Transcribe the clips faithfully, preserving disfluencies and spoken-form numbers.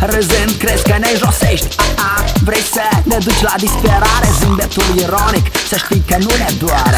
Râzând crezi că ne înjosești. A-a, vrei să ne duci la disperare? Zâmbetul ironic, să știi că nu ne doare.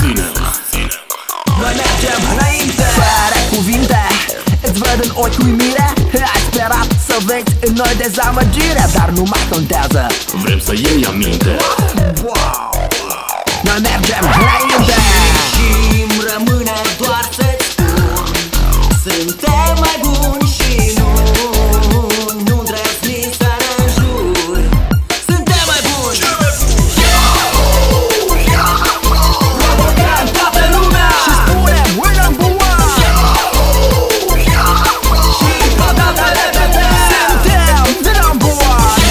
Noi mergem înainte, fără cuvinte. Îți văd în ochi uimire. Ai sperat să vezi în noi dezamăgire, dar nu mai contează, vrem să iei aminte. Wow. Noi mergem înainte și-mi rămâne doar să-ți spun: suntem mai buni și nu Nu îndrăzni să ne înjuri. Suntem mai buni. Provocăm toată lumea și spunem we're number one. Și încă o dată repetăm: suntem the number one.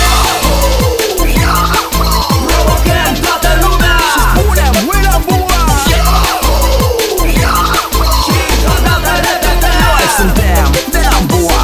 Provocăm toată lumea și spunem we're number one. Și încă o dată repetăm: noi suntem the number one.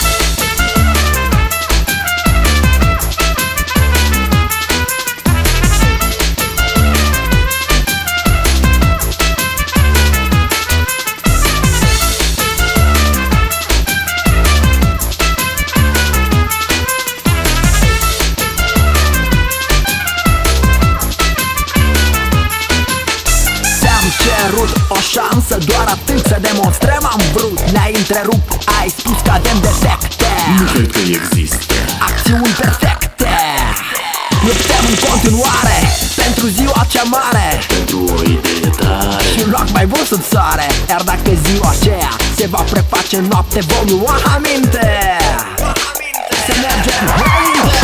Cerut o șansă, doar atât să demonstrăm am vrut. Ne-ai întrerupt, ai spus că avem defecte. Nu cred că există Acțiuni perfecte. Luptăm în continuare pentru ziua cea mare, pentru o idee tare și un loc mai bun sub soare. Iar dacă ziua aceea se va preface noapte, vom lua aminte. Să mergem înainte.